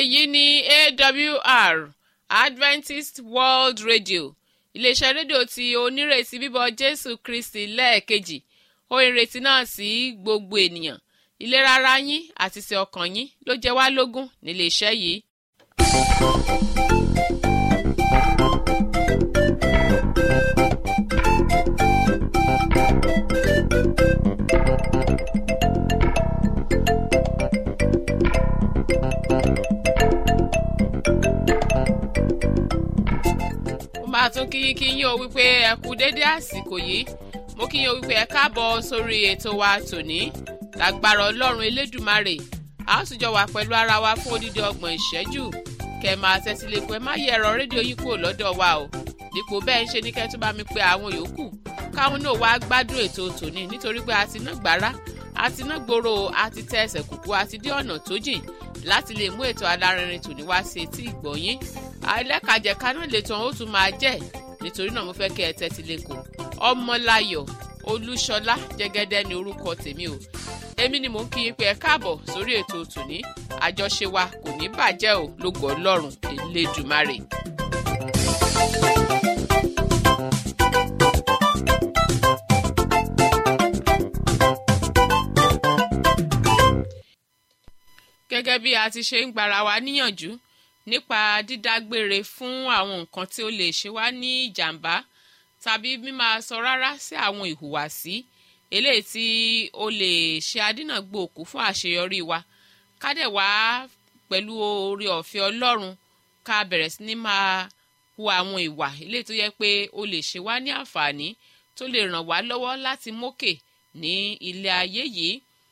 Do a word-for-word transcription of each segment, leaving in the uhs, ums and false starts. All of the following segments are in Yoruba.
èyí ni A W R Adventist World Radio iléeṣẹ́ rédíò tí onírètí bíbọ̀ Jésù Kristi lẹ́ẹ̀kejì ó ìrètí náà sí gbogbo ènìyàn ìlera ara yín àti ti ọkàn yín ló jẹ́ wá lógún níléeṣẹ́ yìí. máa tún kí kí yín o wípé ẹ kú dédé àsìkò yìí mo kí yín o wípé ẹ káàbọ̀ sórí ètò wa tòní lágbára Ọlọ́run Elédùmarè a ó sì jọ wà pẹ̀lú ara wa fún odidi ọgbọ̀n ìṣẹ́jú kẹ́ máa tẹ́tí lé pé má yẹ ẹ̀rọ rédíò yín kúrò lọ́dọ̀ wa o dípò bẹ́ẹ̀ ń ṣe ní kẹ́ tún bá mi pé àwọn yòókù káwọn náà wá gbádùn ètò tòní nítorí pé a ti ná gbàrà a ti ná gbòòrò a ti tẹ ẹsẹ̀ kùkú a ti dé ọ̀nà tó jìn láti lè mú ètò alárinrin tòní wá sí etí ìgbọ̀nyín àìlẹ́kàjẹ̀ká náà lè tàn ó tún máa jẹ́ nítorí náà mo fẹ́ kí ẹ tẹ́tí lẹ́kọ̀ọ́ Ọmọláyọ̀ Olúṣọlá Jẹ́gẹ́dẹ́ ni orúkọ tèmi o èmi ni mò ń kí yín pé ẹ káàbọ̀ sórí ètò tòní àjọṣe wa kò ní bàjẹ́ o lógo Ọlọ́run Elédùmarè. gẹ́gẹ́ bí a ti ṣe ń gbára wa níyànjú nípa dídágbére fún àwọn nǹkan tí ó lè ṣe wá ní ìjàmbá tàbí mímáa sọ rárá sí àwọn ìhùwàsí eléyìí tí ó lè ṣe adínàgbòkú fún àṣeyọrí wa ká dẹ̀ wá pẹ̀lú oore ọ̀fẹ́ Ọlọ́run ká bẹ̀rẹ̀ sí ní máa hu àwọn ìwà eléyìí tó yẹ pé ó lè ṣe wá ní àǹfààní tó lè ràn wá lọ́wọ́ láti mókè ní ilé ayé yìí.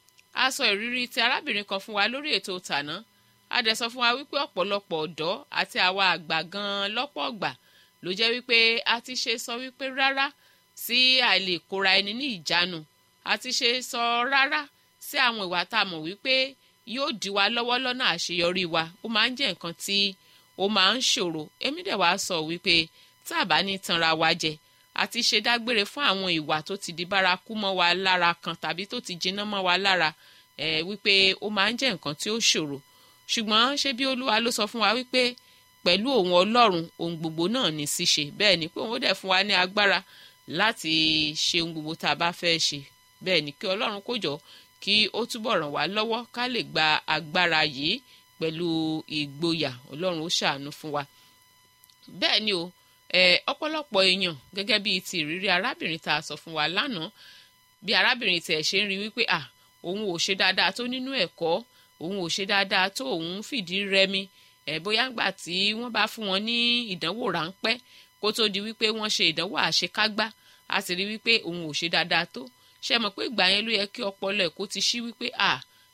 A sọ ìrírí ti arábìnrin kan fún wa lórí ètò tàná a dẹ̀ sọ fún wa wípé ọ̀pọ̀lọpọ̀ ọ̀dọ́ àti àwa àgbà gan-an lọ́pọ̀ ọ̀gbà ló jẹ́ wípé a ti ṣe sọ wípé rárá sí àìlè kóra ẹni ní ìjánu a ti ṣe sọ rárá sí àwọn ìwà tá a mọ̀ wípé yóò dí wa lọ́wọ́ lọ́nà àṣeyọrí wa ó máa ń jẹ́ nǹkan tí ó máa ń ṣòro èmi dẹ̀ wá sọ wípé tá a bá ní tanra wa jẹ àti ṣe dágbére fún àwọn ìwà tó ti di bárakú mọ́ wa lára kan tàbí tó ti jiná mọ́ wa lára ẹ̀ wípé ó máa ń jẹ́ nǹkan tí ó ṣòro ṣùgbọ́n ṣé bí Olúwa ló sọ fún wa wípé pẹ̀lú òun Ọlọ́run ohun gbogbo náà ní ṣíṣe bẹ́ẹ̀ ni pé òun ó dẹ̀ fún wa ní agbára láti ṣe ohun gbogbo tá a bá fẹ́ ṣe bẹ́ẹ̀ ni kí Ọlọ́run kó jọ kí ó túbọ̀ ràn wá lọ́wọ́ ká lè gba agbára yìí pẹ̀lú ìgboyà Ọlọ́run ó ṣàánú fún wa. bẹ́ẹ̀ ni o ọ̀pọ̀lọpọ̀ èèyàn gẹ́gẹ́ bíi ti ìrírí arábìnrin tá a sọ fún wa lánàá bí arábìnrin tẹ̀ ṣe ń rí wípé à òun ò ṣe dáadáa tó nínú ẹ̀kọ́ òun ò ṣe dáadáa tó òun fìdí rẹmi ẹ bóyá ńgbà tí wọ́n bá fún wọn ní ìdánwò ráńpẹ́ kó tó di wípé wọ́n ṣe ìdánwò àṣekágbá a sì rí wípé òun ò ṣe dáadáa tó ṣe mọ̀ pé ìgbà yẹn ló yẹ kí ọpọlọ ẹ̀ kó ti ṣí wípé à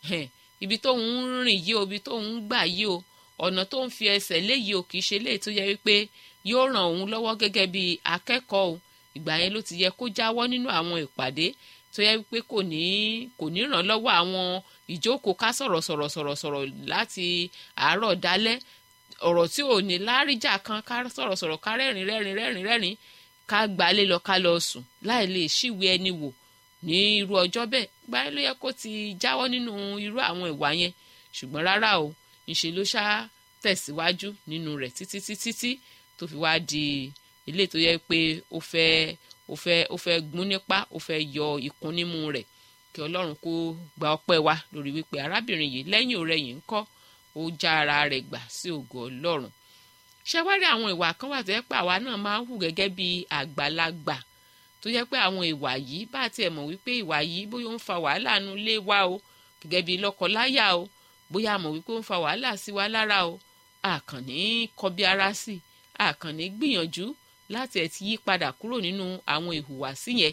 ibi tó ń rìn yìí o ibi tó ń gbà yìí o ọ̀nà tó ń fi ẹsẹ̀ léyìí o kìí ṣe léyìí tó yẹ wípé yóò ràn òun lọ́wọ́ gẹ́gẹ́ bí akẹ́kọ̀ọ́ o ìgbà yẹn ló ti yẹ kó jáwọ́ nínú àwọn ìpàdé tó yẹ wípé kò ní kò ní ràn lọ́wọ́ àwọn ìjókòó ká sọ̀rọ̀ sọ̀rọ̀ sọ̀rọ̀ sọ̀rọ̀ láti àárọ̀ dálẹ́ ọ̀rọ̀ tí ò ní láríjà kan ká sọ̀rọ̀ sọ̀rọ̀ ká rẹ́rìn rẹ́rìn rẹ́rìn rẹ́rìn ká gbalé lọ ká lọ sùn láì lè ṣíwé ẹni wò ní irú ọjọ́ bẹ́ẹ̀ gbá ló yẹ kó ti jáwọ́ nínú irú àwọn ìwà yẹn ṣùgbọ́n rárá o ńṣe ló ṣá tẹ̀síwájú nínú rẹ̀ títí títí tí tó fi wá di ilé tó yẹ pé ó fẹ́ ó fẹ́ ó fẹ́ gún nípa ó fẹ́ yọ ìkún nímú rẹ̀ kí Ọlọ́run kó gba ọpẹ́ wa lórí wípé arábìnrin yìí lẹ́yìn ọ̀rẹ̀yìn ńkọ́ ó já ara rẹ̀ gbà sí ògo Ọlọ́run. ṣé wá rí àwọn ìwà kan wà tó yẹ pé àwa náà máa ń hù gẹ́gẹ́ bí àgbàlagbà tó yẹ pé àwọn ìwà yìí bá tiẹ̀ mọ̀ wípé ìwà yìí bóyá ó ń fa wàhálà nu ilé wa o gẹ́gẹ́ bí lọ́kọláya o bóyá mọ̀ wípé ó ń fa wàhálà sí wa lára o àkànní kọbi ara sí àkànní gbìyànjú láti ẹ̀ ti yí padà kúrò nínú àwọn ìhùwàsí yẹn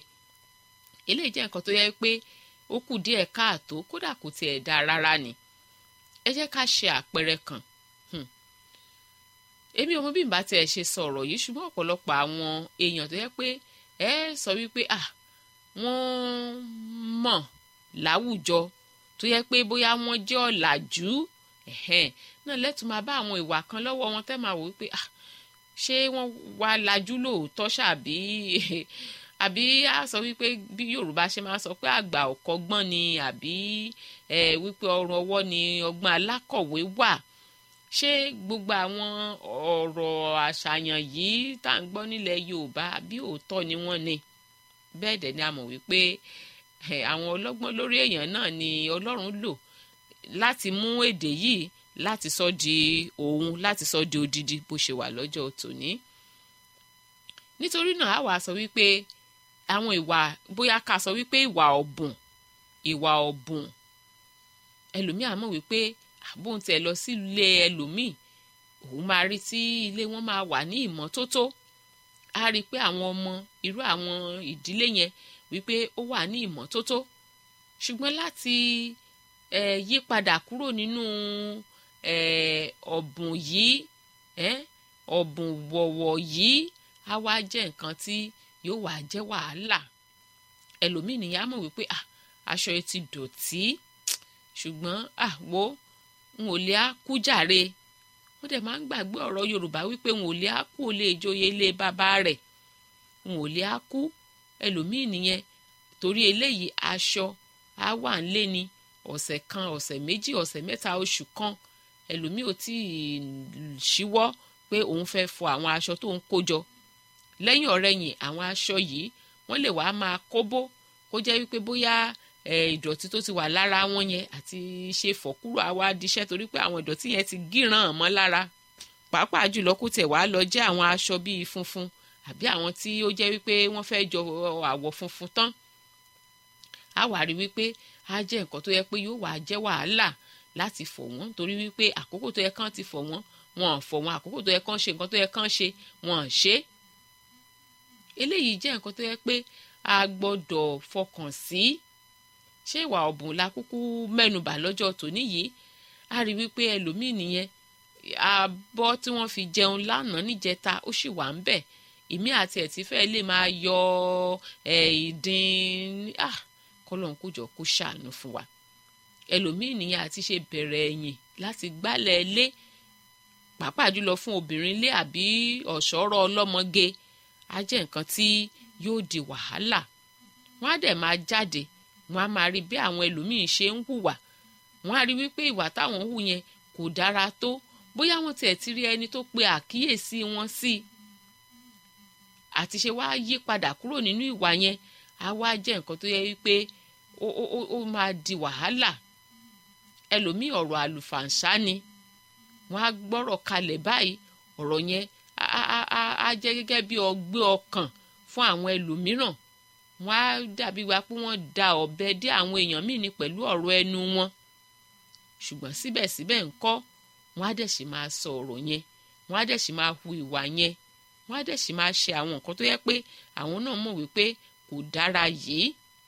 eléyìí jẹ́ nǹkan tó yẹ pé ó kù díẹ̀ káàtó kódà kò tiẹ̀ dáa rárá ni ẹ jẹ́ ká ṣe àpẹẹrẹ kan èmi ò mọ̀ bí n bá tiẹ̀ ṣe sọ̀rọ̀ yìí ṣùgbọ́n ọ̀pọ̀lọpọ̀ àwọn èèyàn tó yẹ pé ẹ sọ wípé à wọ́n mọ̀ láwùjọ tó yẹ pé bóyá wọ́n jẹ́ ọ̀làjú náà lẹ́tùn máa bá àwọn ìwà kan lọ́wọ́ wọn tẹ́ máa wò wípé à ṣé wọ́n wá lajú lóòótọ́ ṣàbí àbí a sọ wípé bí Yorùbá ṣe máa sọ pé àgbà ò kọ́gbọ́n ni àbí ẹ wípé ọrùn ọwọ́ ni ọgbọ́n alákọ̀wé wà ṣé gbogbo àwọn ọ̀rọ̀ àṣàyàn yìí tá à ń gbọ́ nílẹ̀ Yorùbá bí òótọ́ ni wọ́n ni bẹ́ẹ̀ dẹ̀ ni a mọ̀ wípé àwọn ọlọ́gbọ́n lórí èèyàn náà ni Ọlọ́run lò láti mú èdè yìí láti sọ di òun láti sọ di odidi bó ṣe wà lọ́jọ́ tòní. Nítorí náà a wá sọ wípé àwọn ìwà bóyá ká sọ wípé ìwà ọ̀bùn ìwà ọ̀bùn ẹlòmíà mọ̀ wípé àbóhùn tẹ̀ lọ sí ilé ẹlòmíì òun máa rí tí ilé wọn máa wà ní ìmọ́tótó á rí i pé àwọn ọmọ irú àwọn ìdílé yẹn wípé ó wà ní ìmọ́tótó ṣùgbọ́n láti eh, yí padà kúrò nínú ọ̀bùn yìí ọ̀bùn wọ̀wọ̀ yìí á wá jẹ́ nǹkan tí yóò wá jẹ́ wàhálà ẹlòmíì nìyá mọ̀ wípé ah aṣọ yẹn ti dọ̀tí ṣùgbọ́n ah wo n ò lè á kú jàre wọ́n dẹ̀ máa ń gbàgbé ọ̀rọ̀ Yorùbá wípé n ò lè á kú ò lè joyè ilé bàbá rẹ̀ n ò lè á kú ẹlòmíì nìyẹn torí eléyìí aṣọ á wà ńlé ni ọ̀sẹ̀ kan ọ̀sẹ̀ méjì ọ̀sẹ̀ mẹ́ta oṣù kan ẹlòmíì ò tí ì ṣíwọ́ pé òun fẹ́ fọ àwọn aṣọ tó ń kó jọ lẹ́yìn ọ̀rẹ́yìn àwọn aṣọ yìí wọ́n lè wá máa kóbó kó jẹ́ wípé bóyá ìdọ̀tí tó ti wà lára wọn yẹn àti ṣe fọ̀kúrò àwa diṣẹ́ torí pé àwọn ìdọ̀tí yẹn ti gíràn mọ́ lára pàápàá jùlọ kó tẹ̀ wá lọ jẹ́ àwọn aṣọ bíi funfun àbí àwọn tí ó jẹ́ wípé wọ́n fẹ́ jọ àwọ̀ funfun tán á wà rí wípé á jẹ́ nǹkan tó yẹ pé yóò wá jẹ́ wàhálà láti fọ̀ wọ́n torí wípé àkókò tó yẹ kán ti fọ̀ wọ́n wọn ò fọ̀ wọ́n àkókò tó yẹ kán ṣe nǹkan tó yẹ kán ṣe wọn ò ṣe eléyìí jẹ́ nǹkan tó yẹ pé a gbọ́dọ̀ fọkàn sí ṣé ìwà ọ̀bùn la kúkú mẹ́nubà lọ́jọ́ tòní yìí a rí wípé ẹlòmíì nìyẹn abọ́ tí wọ́n fi jẹun lánàá níjẹta ó sì wà ń bẹ̀ ìmí àti ẹ̀ tí fẹ́ lè máa yọ ìdín kọ́lọ́n kó jọ kó ṣàánú fún wa ẹlòmíì nìyẹn àti ṣe bẹ̀rẹ̀ ẹ̀yìn láti gbálẹ̀ ilé pàápàá jùlọ fún obìnrin ilé àbí ọ̀ṣọ́rọ̀ ọlọ́mọge á jẹ́ nǹkan tí yóò di wàhálà wọ́n á dẹ̀ máa jáde wọ́n á máa rí bí àwọn ẹlòmíín ṣe ń hùwà wọ́n á rí wípé ìwà táwọn hù yẹn kò dára tó bóyá wọ́n tiẹ̀ ti rí ẹni tó pe àkíyèsí wọn sí i àti ṣe wá yí padà kúrò nínú ìwà yẹn á wá jẹ́ nǹkan tó yẹ wípé ó ó ó máa di wàhálà ẹlòmíín ọ̀rọ̀ àlùfàǹṣá ni wọ́n á gbọ́rọ̀ kalẹ̀ báyìí ọ̀rọ̀ yẹn á á á á jẹ́ gẹ́gẹ́ bí ọgbẹ́ ọkàn fún àwọn ẹlòmíràn wọ́n á dàbí wa pé wọ́n da ọ̀bẹ dé àwọn èèyàn míì ní pẹ̀lú ọ̀rọ̀ ẹnu wọn ṣùgbọ́n síbẹ̀síbẹ̀ ńkọ́ wọ́n á dẹ̀ sì máa sọ ọ̀rọ̀ yẹn wọ́n á dẹ̀ sì máa hu ìwà yẹn wọ́n á dẹ̀ sì máa ṣe àwọn nǹkan tó yẹ pé àwọn náà mọ̀ wípé kò dára yìí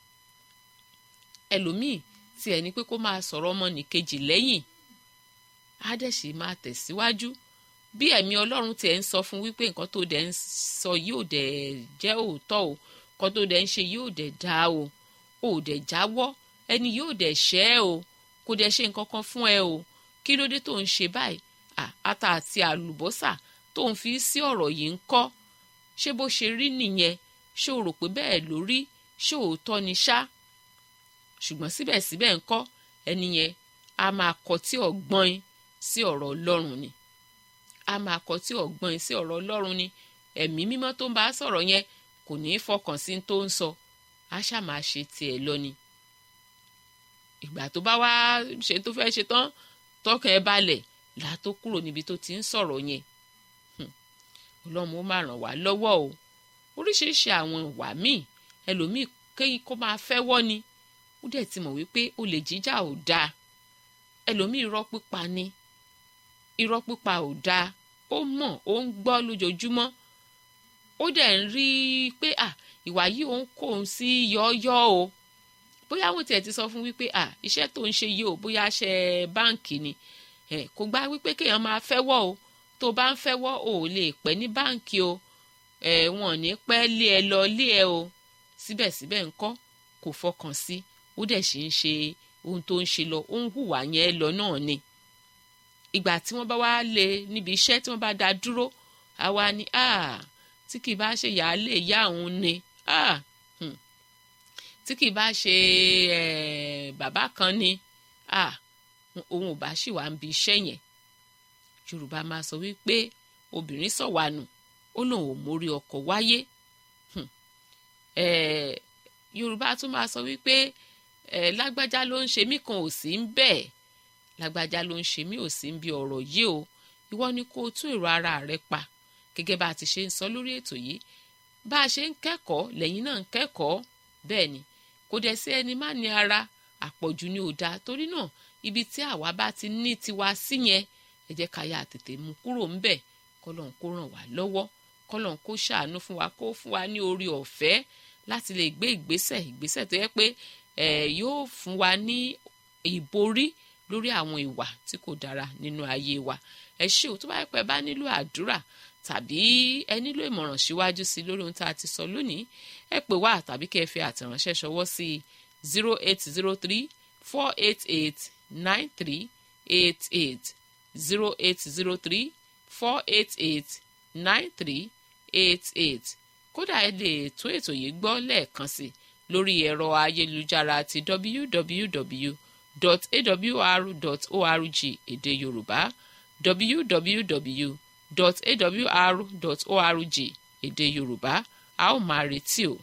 ẹlòmíì tiẹ̀ ní pé kó máa sọ̀rọ̀ ọmọnìkejì lẹ́yìn á dẹ̀ sì máa tẹ̀síwájú bí ẹ̀mí Ọlọ́run tiẹ̀ ń sọ fún wípé nǹkan tó dẹ̀ ń sọ yóò dẹ̀ jẹ́ òótọ́ o nǹkan tó dẹ̀ ń ṣe yóò dẹ̀ dá o ò dẹ̀ jáwọ́ ẹni yóò dẹ̀ ṣẹ́ ẹ o kò dẹ̀ ṣe nǹkan kan fún ẹ o kí ló dé tó ń ṣe báyìí ata àti àlùbọ́sà tó ń fi sí ọ̀rọ̀ yìí ń kọ́ ṣé bó ṣe rí nìyẹn ṣé o rò pé bẹ́ẹ̀ ló rí ṣé òótọ́ ni ṣá ṣùgbọ́n síbẹ̀síbẹ̀ ńkọ́ ẹni yẹn a máa kọtí ọ̀gbọ́n sí ọ̀rọ̀ Ọlọ́run ni a máa kọtí ọ̀gbọ́n sí ọ̀rọ̀ Ọlọ́run ni ẹ̀mí mímọ́ tó ń bá sọ̀rọ̀ yẹn kò ní í fọkàn sí tó ń sọ á ṣáà máa ṣe tiẹ̀ lọ ni ìgbà tó bá wá ṣe tó fẹ́ ṣe tán tọkàn ẹ balẹ̀ là tó kúrò níbi tó ti ń sọ̀rọ̀ yẹn Ọlọ́run ó máa ràn wá lọ́wọ́ o oríṣiríṣi àwọn ìwà míì ẹlòmíì kéyìn kó máa fẹ́ wọ́ ni ó dẹ̀ ti mọ̀ wípé olè jíjà ò dáa ẹlòmíì irọ́ pípa ni irọ́ pípa ò dáa ó mọ̀ ó ń gbọ́ lójoojúmọ́ ó dẹ̀ ń rí i pé à ìwà yìí òun kò ń sí yọ́ọ́yọ́ o bóyá wọ́n tiẹ̀ ti sọ fún wípé à iṣẹ́ tó ń ṣe yìí o bóyá ṣe báǹkì ni ẹ̀ kò gbà wípé kéèyàn máa fẹ́wọ́ o tó bá ń fẹ́wọ́ o ò lè pẹ́ ní báǹkì o ẹ̀ wọ́n ní pẹ́ lé ẹ lọ lé ẹ o síbẹ̀síbẹ̀ ńkọ́ kò fọkàn sí ó dẹ̀ sì ń ṣe ohun tó ń ṣe lọ ó ń hùwà yẹn lọ náà ni ìgbà tí wọ́n bá wá lé níbi iṣẹ́ tí wọ́n bá dá dúró àwa ni tí kì í bá ṣe yàálé ìyá òun ni tí kì í bá ṣe bàbá kan ni òun ò bá ṣì wà ń bi iṣẹ́ yẹn Yorùbá máa sọ wípé obìnrin sọ̀wánù ó lòun ò mórí ọkọ wáyé. Eh, Yorùbá tún máa sọ wípé eh, lágbájá ló ń ṣe mí kan ò sí ń bẹ́ẹ̀, lágbájá ló ń ṣe mí ò sí ń bí ọ̀rọ̀ yìí o, ìwọ ni kó o tún èrò ara rẹ pa. Gẹ́gẹ́ bá a ti ṣe ń sọ lórí ètò yìí, bá a ṣe ń kẹ́kọ̀ọ́ lẹ́yìn náà ń kẹ́kọ̀ọ́, bẹ́ẹ̀ ni kò dẹ̀ sí ẹni má ní ara, àpọ̀jù ni ò dáa. Torí náà ibi tí àwa bá ti ní tiwa sí yẹn, ẹ jẹ́ ká yá tètè mú kúrò ńbẹ̀. Kọ́lọ́hun kó ràn wá lọ́wọ́, kọ́lọ́hun kó ṣàánú fún wa, kó fún wa ní orí ọ̀fẹ́ láti lè gbé ìgbésẹ̀ ìgbésẹ̀ tó yẹ pé ẹ̀ yóò fún wa ní ìborí lórí àwọn ìwà tí kò dára nínú ayé wa. Ẹ ṣé o, tó bá yẹ pé bá nílò àdúrà tàbí ẹ nílò ìmọ̀ràn síwájú sí lórí ohun tá a ti sọ lónìí, ẹ pè wá tàbí kẹ́ ẹ fi àtẹ̀ránṣẹ́ ṣọwọ́ sí zero eight zero three four eight eight nine three eight eight zero eight zero three four eight eight nine three eight eight. Kódà ẹ lè tún ètò yìí gbọ́ lẹ́ẹ̀kan sí lórí ẹ̀rọ ayélujára ti w w w dot a w r dot org èdè Yorùbá w w w dot a w r dot org èdè Yorùbá. A ó máa retí o.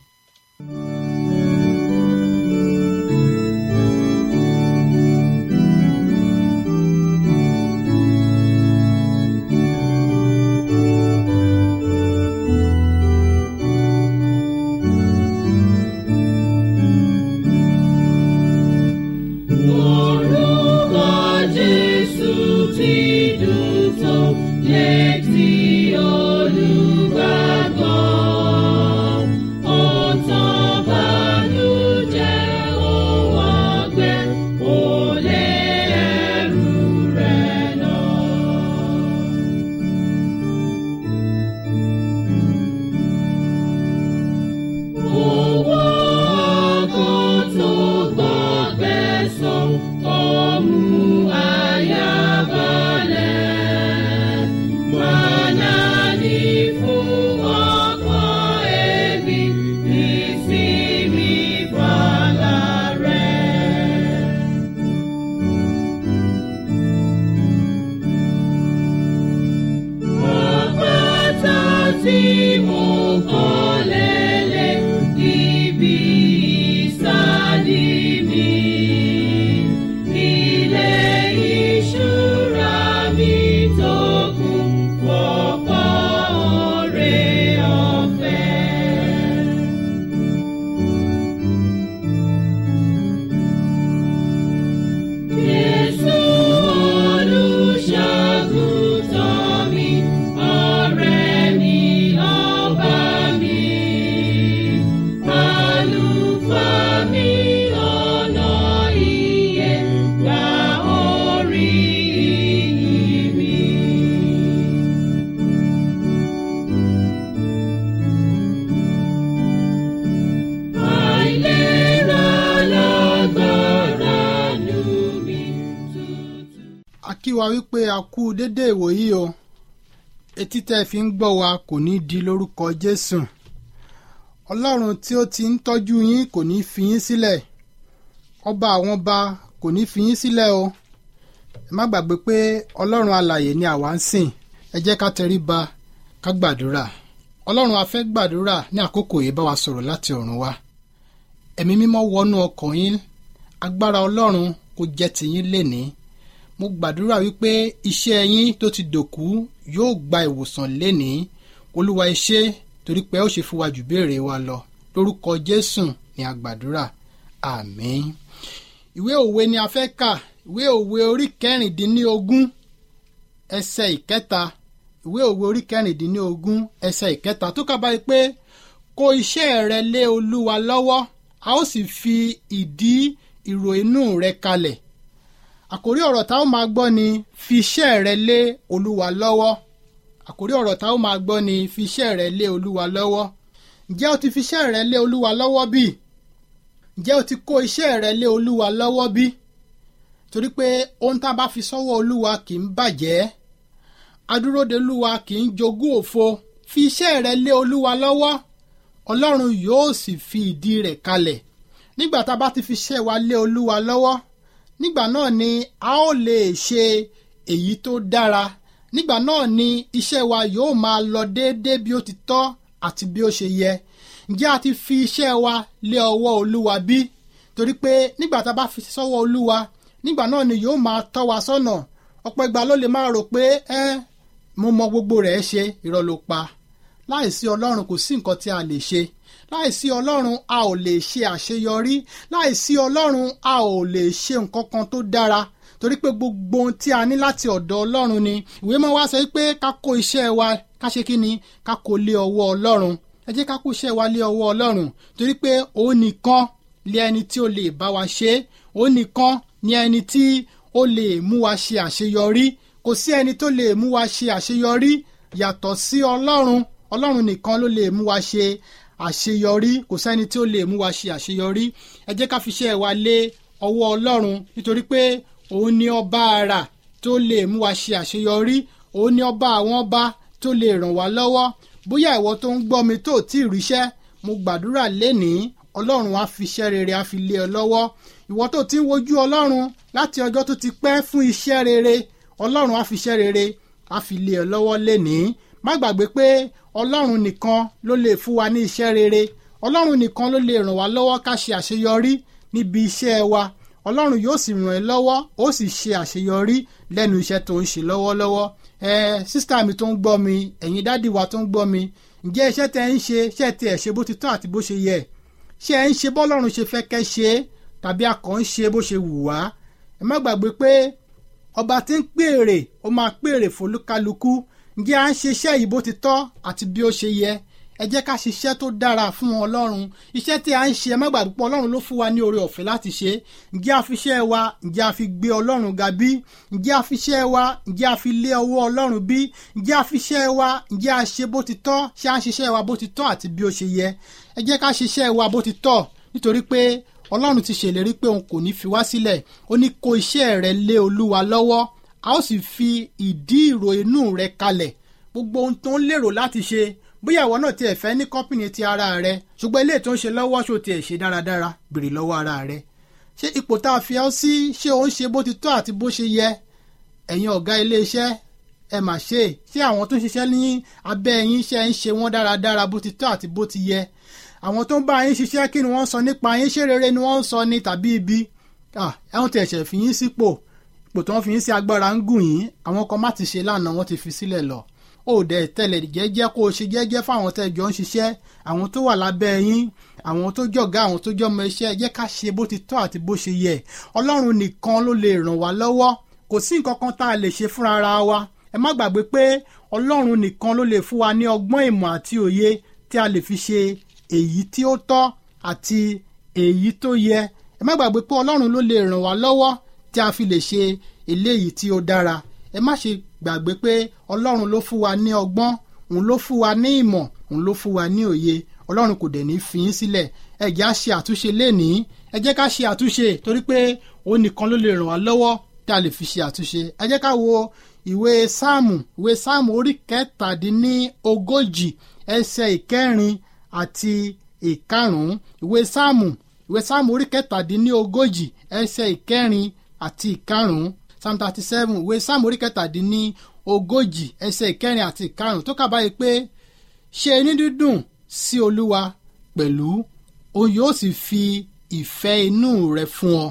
Wa wípé a kú dédé ìwòyí o, etí tẹ́ fi ń gbọ́ wa kò ní di lórúkọ Jésù. Ọlọ́run tí ó ti ń tọ́jú yín kò ní fi yín sílẹ̀, ọba àwọn ọba kò ní fi yín sílẹ̀ o. Ẹ má gbàgbé pé Ọlọ́run alààyè ni àwa ń sìn. Ẹ jẹ́ ká tẹríba ká gbàdúrà. Ọlọ́run a fẹ́ gbàdúrà ní àkókò yìí, bá wa sọ̀rọ̀ láti ọ̀run wá. Ẹ̀mí mímọ́ wọnú ọkàn yín, agbára Ọlọ́run kó jẹ́ tiyín lénìí. Mo gbàdúrà wípé iṣẹ́ yín tó ti dòkú yóò gba ìwòsàn lénìí. Olúwa ẹ ṣé, torí pé ó ṣe fún wa jù béèrè wa lọ. Lórúkọ Jésù ni a gbàdúrà. Àmín. Ìwé òwe ni a fẹ́ kà. Ìwé òwe orí kẹrìndínlógún ẹsẹ̀ ìkẹta. Ìwé òwe orí kẹrìndínlógún ẹsẹ̀ ìkẹta tó kà báyìí pé kó iṣẹ́ rẹ lé Olúwa lọ́wọ́, a ó sì fi ìdí ìrò inú rẹ kalẹ̀. Àkórí ọ̀rọ̀ tá ó máa gbọ́ ni fi iṣẹ́ rẹ lé Olúwa lọ́wọ́. Àkórí ọ̀rọ̀ tá ó máa gbọ́ ni fi iṣẹ́ rẹ lé Olúwa lọ́wọ́. Ǹjẹ́ o ti fi iṣẹ́ rẹ lé Olúwa lọ́wọ́ bí? Ǹjẹ́ o ti kó iṣẹ́ rẹ lé Olúwa lọ́wọ́ bí? Torí pé ohun tá a bá fi sọ́wọ́ Olúwa kì í bàjẹ́. Adúróde Olúwa kì í jogún òfo. Fi iṣẹ́ rẹ lé Olúwa lọ́wọ́, Ọlọ́run yóò sì fi ìdí rẹ̀ kalẹ̀. Nígbà tá a bá ti fi iṣẹ́ wa lé Olúwa lọ́wọ́, nígbà náà ni a ó lè ṣe èyí tó dára nígbà náà ni iṣẹ́ wa yóò máa lọ déédéé bí ó ti tọ́ àti bí ó ṣe yẹ. Ǹjẹ́ a ti fi iṣẹ́ wa lé ọwọ́ Olúwa bí? Torí pé nígbà tá a bá fi sọ́wọ́ Olúwa, nígbà náà ni yóò máa tọ́ wa sọ́nà. Ọ̀pọ̀ ìgbà ló lè máa rò pé ẹ́ mo mọ gbogbo rẹ̀ ṣe, irọ́ ló pa. Láìsí Ọlọ́run kò sí nǹkan tí a lè ṣe. Láìsí Ọlọ́run a ò lè ṣe àṣeyọrí. Láìsí Ọlọ́run a ò lè ṣe nǹkan kan tó dára. Torí pé gbogbo ohun tí a ní láti ọ̀dọ̀ Ọlọ́run ni. Ìwé máa wá sọ pé ká kó iṣẹ́ wa ká ṣe kí ni ká kó lé ọwọ́ Ọlọ́run. Ẹ jẹ́ ká kó iṣẹ́ wa lé ọwọ́ Ọlọ́run. Torí pé òun nìkan lé ẹni tí ó lè bá wa ṣe. Òun nìkan ni ẹni tí ó lè mú wa ṣe àṣeyọrí. Kò sí ẹni tó lè mú wa ṣe àṣeyọrí yàtọ̀ sí Ọlọ́run. Ọlọ́run nìkan ló lè mú wa ṣe àṣeyọrí. Kò sẹ́ni tí ó lè mú wa ṣe àṣeyọrí. Ẹ jẹ́ ká fi iṣẹ́ wa lé ọwọ́ Ọlọ́run nítorí pé òun ni ọba àrà tó lè mú wa ṣe àṣeyọrí. Òun ni ọba àwọn ọba tó lè ràn wá lọ́wọ́. Bóyá ìwọ tó ń gbọ́ mi tó tí ì ríṣẹ́, mo gbàdúrà lénìí Ọlọ́run á fi iṣẹ́ rere á fi lé ọ lọ́wọ́. Ìwọ tó ti ń wojú Ọlọ́run láti ọjọ́ tó ti pẹ́ fún iṣẹ́ rere, Ọlọ́run á fi iṣẹ́ rere á fi lé ọ lọ́wọ́ lénìí. Má gbàgbé pé Ọlọ́run nìkan ló lè fún wa ní iṣẹ́ rere. Ọlọ́run nìkan ló lè ràn wá lọ́wọ́ ká ṣe àṣeyọrí níbi iṣẹ́ wa. Ọlọ́run yóò sì ràn ẹ́ lọ́wọ́ ó sì ṣe àṣeyọrí lẹ́nu iṣẹ́ tó ń ṣe lọ́wọ́lọ́wọ́. ẹ sísítà mi tó ń gbọ́ mi, ẹ̀yin dádì wa tó ń gbọ́ mi, ǹjẹ́ iṣẹ́ tẹ́ ń ṣe ṣé tí ẹ̀ ṣe bó ti tọ́ àti bó ṣe yẹ? Ṣé ẹ ń ṣe bọ́lọ́run ṣe fẹ́ kẹ́ ṣe tàbí a kàn ń ṣe bó ṣe wù wá? Ẹ má gbàgbé pé ọba tí ń pèrè ó máa pèrè fólúkálukú. Ǹjẹ́ à ń ṣe iṣẹ́ yìí bó ti tọ́ àti bí ó ṣe yẹ? Ẹ jẹ́ ká ṣiṣẹ́ tó dára fún Ọlọ́run. Iṣẹ́ tí a ń ṣe, ẹ má gbàgbé pé Ọlọ́run ló fún wa ní oore ọ̀fẹ́ láti ṣe. Ǹjẹ́ a fi iṣẹ́ wa, ǹjẹ́ a fi gbé Ọlọ́run ga bí? Ǹjẹ́ a fi iṣẹ́ wa, ǹjẹ́ a fi lé ọwọ́ Ọlọ́run bí? Ǹjẹ́ a fi iṣẹ́ wa, ǹjẹ́ a ṣe bó ti tọ́? Ṣé a ń ṣiṣẹ́ wa bó ti tọ́ àti bí ó ṣe yẹ? Ẹ jẹ́ ká ṣiṣẹ́ wa bó ti tọ́ nítorí pé Ọlọ́run ti ṣèlérí pé òun kò ní fi wá sílẹ̀. Ó ní kó iṣẹ́ rẹ lé Olúwa lọ́wọ́. A ó sì fi ìdí ìrò inú rẹ kalẹ̀. Gbogbo ohun tó ń lérò láti ṣe, bóyá ìwọ náà tiẹ̀ fẹ́ ní kọ́pìnì ti ara rẹ, ṣùgbọ́n ilé tó ń ṣe lọ́wọ́ ṣó tiẹ̀ ṣe dáradára, béèrè lọ́wọ́ ara rẹ. Ṣé ipò tá a fi ọ́ sí, ṣé ó ń ṣe bó ti tọ́ àti bó ṣe yẹ? Ẹ̀yin ọ̀gá ilé iṣẹ́ ẹ mà ṣe, ṣé àwọn tó ń ṣiṣẹ́ ní abẹ́ yín ṣe ń ṣe wọ́n dáradára bó ti tọ́ àti bó ti yẹ? Àwọn tó ń bá yín ṣiṣẹ́ kí ni wọ́n sọ nípa yín? Ṣé rere ni wọ́n ń sọ ni tàbí ibi? Ẹ̀wọ̀n tí ẹ̀ṣẹ̀ fi yín sípò, ipò tí wọ́n fi yín sí agbára ń gùn yín. Àwọn kan má ti ṣe lánàá wọ́n ti fi sílẹ̀ lọ. Ó dẹ̀ tẹ̀lé jẹ́jẹ́ kó o ṣe jẹ́jẹ́ fáwọn tẹ́ jọ ń ṣiṣẹ́, àwọn tó wà lábẹ́ yín, àwọn tó jọ̀gá, àwọn tó jọmọ iṣẹ́. Jẹ́ ká ṣe bó ti tọ́ àti bó ṣe yẹ. Ọlọ́run nìkan ló lè ràn wá lọ́wọ́. Kò sí nǹkan kan tá a lè ṣe fúnra ara wa. Ẹ má gbàgbé pé Ọlọ́run nìkan ló lè fún wa ní ọgbọ́n ìmọ̀ àti òye tí a lè fi ṣe èyí tí ó tọ́ àti èyí tó yẹ. Ẹ má gbàgbé pé Ọlọ́run ló lè ràn wá lọ́wọ́ tí a fi lè ṣe eléyìí tí ó dára. Ẹ má ṣe gbàgbé pé Ọlọ́run ló fún wa ní ọgbọ́n, òun ló fún wa ní ìmọ̀, òun ló fún wa ní òye. Ọlọ́run kò dẹ̀ ní fi yín sílẹ̀. Ẹ jẹ́ á ṣe àtúnṣe lénìí. Ẹ jẹ́ ká ṣe àtúnṣe torí pé òun nìkan ló lè ràn wá lọ́wọ́ tí a lè fi ṣe àtúnṣe. Ẹ jẹ́ ká wo ìwé Sáàmù, ìwé Sáàmù orí kẹtàdínní ogójì ẹsẹ̀ ìkẹrin àti ìkarùn-ún. Ìwé Sáàmù, ìwé Sáàmù orí kẹtàdínní ogójì ẹsẹ̀ ìkẹrin àti ìkarùn-ún. Psalm thirty seven, ìwé Sáàmù orí kẹtàdínní ogójì ẹsẹ̀ ìkẹrin àti ìkarùn-ún tó kà báyìí pé ṣe inú dídùn sí Olúwa pẹ̀lú, òun yóò sì fi ìfẹ́ inú rẹ̀ fún ọ.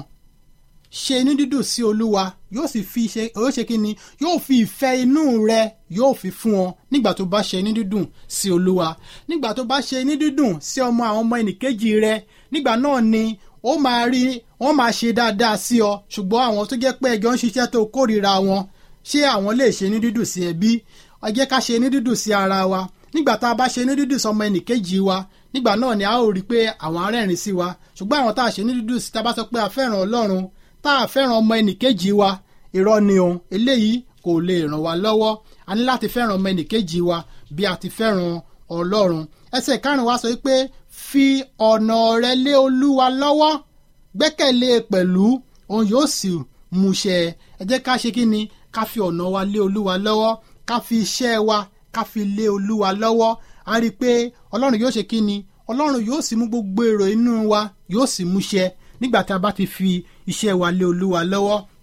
Ṣe inú dídùn sí Olúwa, yóò sì fi ṣe yóò ṣe kí ni yóò fi ìfẹ́ inú rẹ̀ yóò fi fún ọ nígbà tó bá ṣe inú dídùn sí Olúwa. Nígbà tó bá ṣe inú dídùn sí ọmọ àwọn ọmọ ẹnìkejì rẹ, nígbà náà ni ó máa rí wọ́n máa ṣe dáadáa sí ọ. Ṣùgbọ́n àwọn tó jẹ́ pé ẹjọ́ ń ṣiṣẹ́ tó kórìíra wọn, ṣé àwọn lè ṣe ní dídùn sí ẹbí? Ẹ jẹ́ ká ṣe ní dídùn sí ara wa. Nígbà tá a bá ṣe ní dídùn sọmọ ẹnìkejì wa, nígbà náà ni a ó rí pé àwọn arẹ́rìn sí wa. Ṣùgbọ́n àwọn tá a ṣe ní dídùn sí, tá a bá sọ pé a fẹ́ràn Ọlọ́run, tá a fẹ́ràn ọmọ ẹnìkejì wa, irọ́ ni o. Eléyìí kò lè ràn wá lọ́wọ́. A ní láti fẹ́ràn ọmọ ẹnìkejì wa bí a ti fẹ́ràn Ọlọ́run. Ẹsẹ̀ karùn-ún wa sọ pé fi ọ̀nà rẹ lé Olúwa lọ́wọ́, gbẹ́kẹ̀lé pẹ̀lú, òun yóò sì múṣẹ. Ẹ jẹ́ ká ṣe kí ni ká fi ọ̀nà wa lé Olúwa lọ́wọ́, ká fi iṣẹ́ wa ká fi lé Olúwa lọ́wọ́. A rí i pé Ọlọ́run yóò ṣe kí ni Ọlọ́run yóò sì mú gbogbo èrò inú wa yóò sì múṣẹ nígbà tí a bá ti fi iṣẹ́ wa lé Olúwa lọ́wọ́.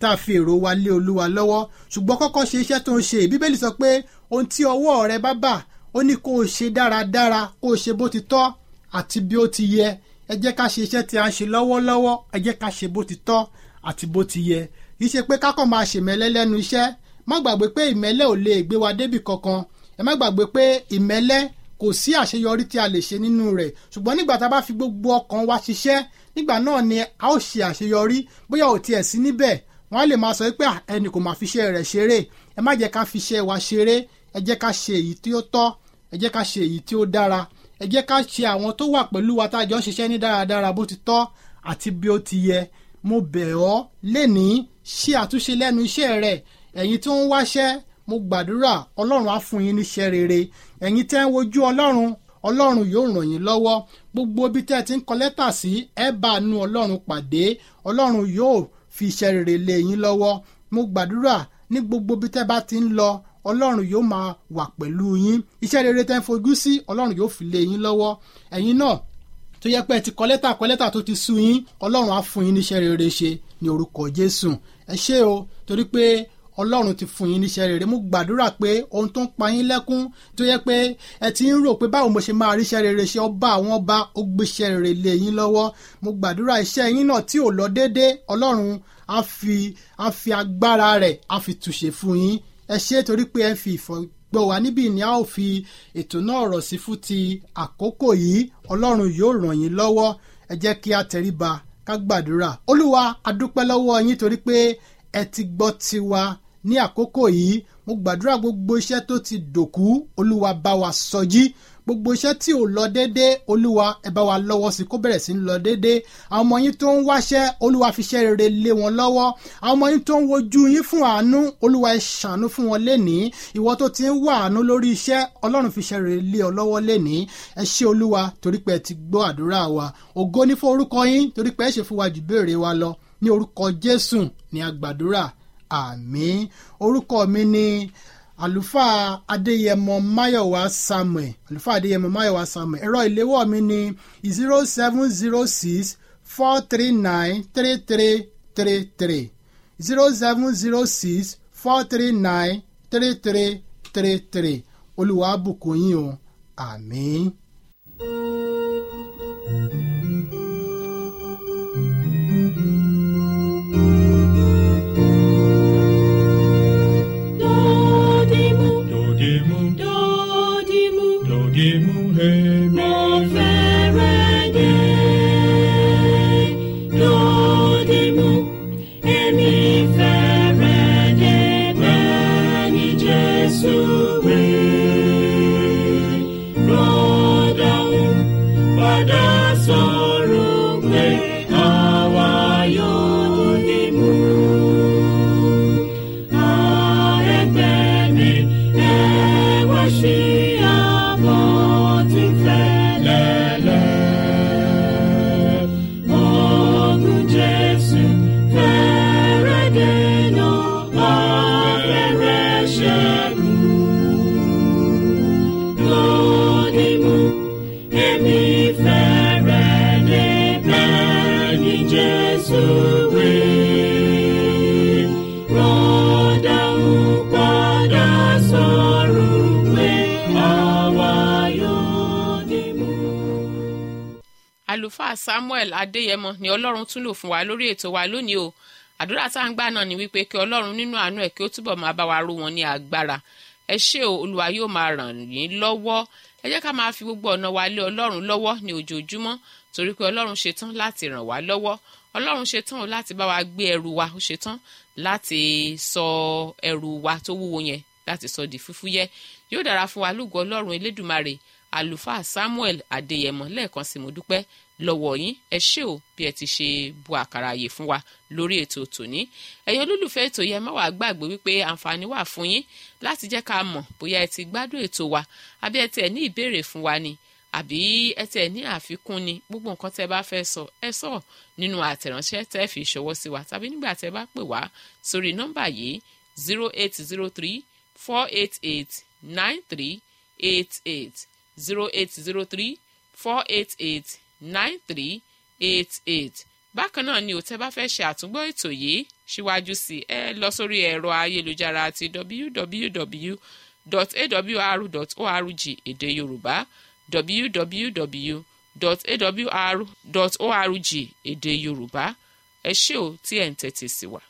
tá a fi èrò wa lé olúwa lọ́wọ́ ṣùgbọ́n kọ́kọ́ ṣe iṣẹ́ tó ń ṣe bíbélì sọ pé ohun tí ọwọ́ rẹ bá bà ó ní kó o ṣe dáradára kó o ṣe bó ti tọ́ àti bí ó ti yẹ ẹ jẹ́ ká ṣe iṣẹ́ tí a ń ṣe lọ́wọ́lọ́wọ́ ẹ jẹ́ ká ṣe bó ti tọ́ àti bó ti yẹ kì í ṣe pé kákọ̀ máa ṣèmẹ́lẹ́ lẹ́nu iṣẹ́ má gbàgbé pé ìmẹ́lẹ́ ò lè gbé wa débì kankan ẹ má gbàgbé pé ìmẹ́lẹ́ kò sí àṣeyọrí tí a lè ṣe nínú rẹ̀ ṣùgbọ́n nígbà tá a bá fi gbogbo ọkàn wa ṣiṣẹ́ nígbà náà ni a ó ṣe àṣeyọrí bóyá ò tiẹ̀ sí níbẹ̀ wọ́n á lè máa sọ pé ẹnì kò máa fi iṣẹ́ rẹ̀ ṣeré ẹ má jẹ́ ká fi iṣẹ́ wa ṣeré ẹ jẹ́ ká ṣe èyí tí ó tọ́ ẹ jẹ́ ká ṣe èyí tí ó dára ẹ jẹ́ ká ṣe àwọn tó wà pẹ̀lú wa tá a jọ ń ṣiṣẹ́ ní dáradára bó ti tọ́ àti bí ó ti yẹ mo bẹ̀ ọ́ lénìí ṣe àtúnṣe lẹ́nu iṣẹ́ rẹ̀ ẹ̀yin tó ń wáṣẹ́ mo gbàdúrà ọlọ́run á fún yín níṣẹ́ rere ẹ̀yin tẹ́ ń wojú ọlọ́run ọlọ́run yóò ràn yín lọ́wọ́ gbogbo ibi tẹ́ ẹ ti ń kọ lẹ́tà sí ẹ bá àánú ọlọ́run pàdé ọlọ́run yóò fi iṣẹ́ rere lé yín lọ́wọ́ mo gbàdúrà ní gbogbo ibi tẹ́ bá ti ń lọ ọlọ́run yóò máa wà pẹ̀lú yín iṣẹ́ rere tẹ́ ń fojú sí ọlọ́run yóò fi lé yín lọ́wọ́ ẹ̀yin náà tó yẹ pé ẹ ti kọ lẹ́tà kọ lẹ́tà tó ti sú yín ọlọ́run á fún yín níṣẹ́ rere ṣe ní orúkọ jésù ẹ ṣé o torí pé ọlọ́run ti fún yín níṣẹ́ rere mo gbàdúrà pé ohun tó ń pa yín lẹ́kún tó yẹ pé ẹ ti ń rò pé báwo mo ṣe máa ríṣẹ́ rere ṣe ọba àwọn ọba ó gbéṣẹ́ rere lé yín lọ́wọ́ mo gbàdúrà iṣẹ́ yín náà tí ò lọ déédé ọlọ́run á fi á fi agbára rẹ̀ á fi túṣe fún yín ẹ ṣé torí pé ẹ fi ìfọ̀gbọ́ wa níbí ni a ó fi ètò náà rọ̀ sí fún ti àkókò yìí ọlọ́run yóò ràn yín lọ́wọ́ ẹ jẹ́ kí a tẹríba ká gbàdúrà olúwa a dúpẹ́ lọ́wọ́ yín torí pé ẹ ti gbọ́ tiwa ní àkókò yìí mo gbàdúrà gbogbo iṣẹ́ tó ti dòkú olúwa bá wa sọjí gbogbo iṣẹ́ tí ò lọ déédé olúwa ẹ bá wa lọ́wọ́ sí kó bẹ̀rẹ̀ sí ń lọ déédé àwọn ọmọ yín tó ń wáṣẹ́ olúwa fi iṣẹ́ rere lé wọn lọ́wọ́ àwọn ọmọ yín tó ń wojú yín fún àánú olúwa ẹ ṣàánú fún wọn lénìí ìwọ tó ti ń wá àánú lórí iṣẹ́ ọlọ́run fi iṣẹ́ rere lé ọ lọ́wọ́ lénìí ẹ ṣé olúwa torí pé ẹ ti gbọ́ àdúrà wa ògo ní fún orúkọ yín torí pé ẹ ṣe fún wa jù béèrè wa lọ ní orúkọ jésù ní a gbàdúrà àmín orúkọ mi ni àlùfáà adéyẹmọ máyọ̀wá samuel àlùfáà adéyẹmọ máyọ̀wá samuel ẹ̀rọ ìléwọ́ mi ni zero seven zero six four three nine three three three three zero seven zero six four three nine three three three three olúwa á bùkún yín o àmín. àlùfáà samuel adéyẹmọ ni ọlọ́run tún lò fún wa lórí ètò wa lónìí o àdúrà tá à ń gbà náà ni wípé kí ọlọ́run nínú àánú ẹ̀ kí ó túbọ̀ máa bá wa ró wọn ní agbára ẹ ṣé o olúwa yóò máa ràn yín lọ́wọ́ ẹ jẹ́ ká máa fi gbogbo ọ̀nà wa lé ọlọ́run lọ́wọ́ ní ojoojúmọ́ torí pé ọlọ́run ṣetán láti ràn wá lọ́wọ́ ọlọ́run ṣetán o láti bá wa gbé ẹrù wa ó ṣetán láti sọ ẹrù wa tó wúwo yẹn láti sọ di fúfúyẹ́ yóò dára fún wa lógo ọlọ́run elédùmarè àlùfáà samuel adéyẹmọ lẹ́ẹ̀kan sí mo dúpẹ́ lọ́wọ́ yín ẹ ṣé o bí ẹ ti ṣe bu àkàrà àyè fún wa lórí ètò tòní ẹ̀yin olólùfẹ́ ètò yẹn má wàá gbàgbé wípé àǹfààní wà fún yín láti jẹ́ ká mọ̀ bóyá ẹ ti gbádùn ètò wa àbí ẹ tẹ̀ ní ìbéèrè fún wa ni àbí ẹ tẹ̀ ní àfikún ni gbogbo nǹkan tẹ́ bá fẹ́ sọ ẹ sọ nínú àtẹ̀ránṣẹ́ tẹ́ fi ṣọwọ́ sí wa tàbí nígbà tẹ́ bá pè wá sórí nọ́mbà yìí zero eight zero three four eight eight nine three eight eight zero eight zero three four eight eight nine three eight eight bákan náà ni ò tẹ́ bá fẹ́ ṣe àtúngbọ́ ètò yìí síwájú sí ẹ lọ sórí ẹ̀rọ ayélujára àti w w w dot a w r dot org èdè yorùbá w w w dot a w r dot org èdè yorùbá ẹ ṣé o tí ẹ̀ ń tẹ́tí sí wa.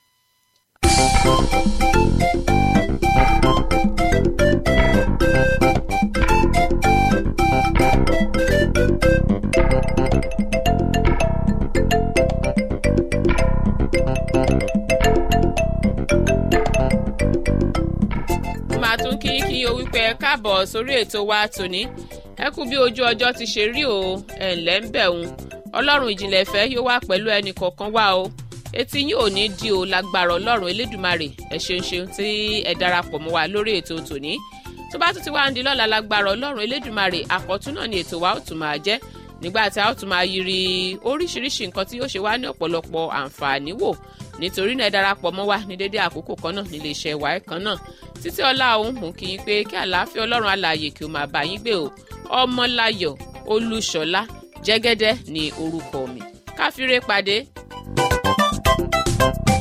máa tún kí kí o wípé ẹ káàbọ̀ sórí ètò wa tòní ẹ kú bí ojú ọjọ́ ti ṣe rí o ẹ̀ ǹlẹ́ ń bẹ̀ òun ọlọ́run ìjìnlẹ̀ ìfẹ́ yóò wà pẹ̀lú ẹnì kọ̀ọ̀kan wá o etí yín ò ní di o lágbára ọlọ́run elédùmarè ẹ ṣeun ṣeun tí ẹ darapọ̀ mọ́ wa lórí ètò tòní tó bá tún ti wá ń di lọ́la lágbára ọlọ́run elédùmarè àkọ́tún náà ni ètò wa ó tún máa jẹ́ nígbà tí a ó tún máa yiri oríṣiríṣi nǹkan tí yóò ṣe wá ní ọ̀pọ̀lọpọ̀ àǹfààní wò nítorí náà ẹ darapọ̀ mọ́ wa ní dédé àkókò kan náà nílé iṣẹ́ wa ẹ̀ kan náà títí ọlá òun mú kí yín pé kí àlàáfíà ọlọ́run alààyè kí o máa bá yín gbé o ọmọláyọ̀ olúṣọlá jẹ́gẹ́dẹ́ ní orúkọ mi káfíńrè pàdé.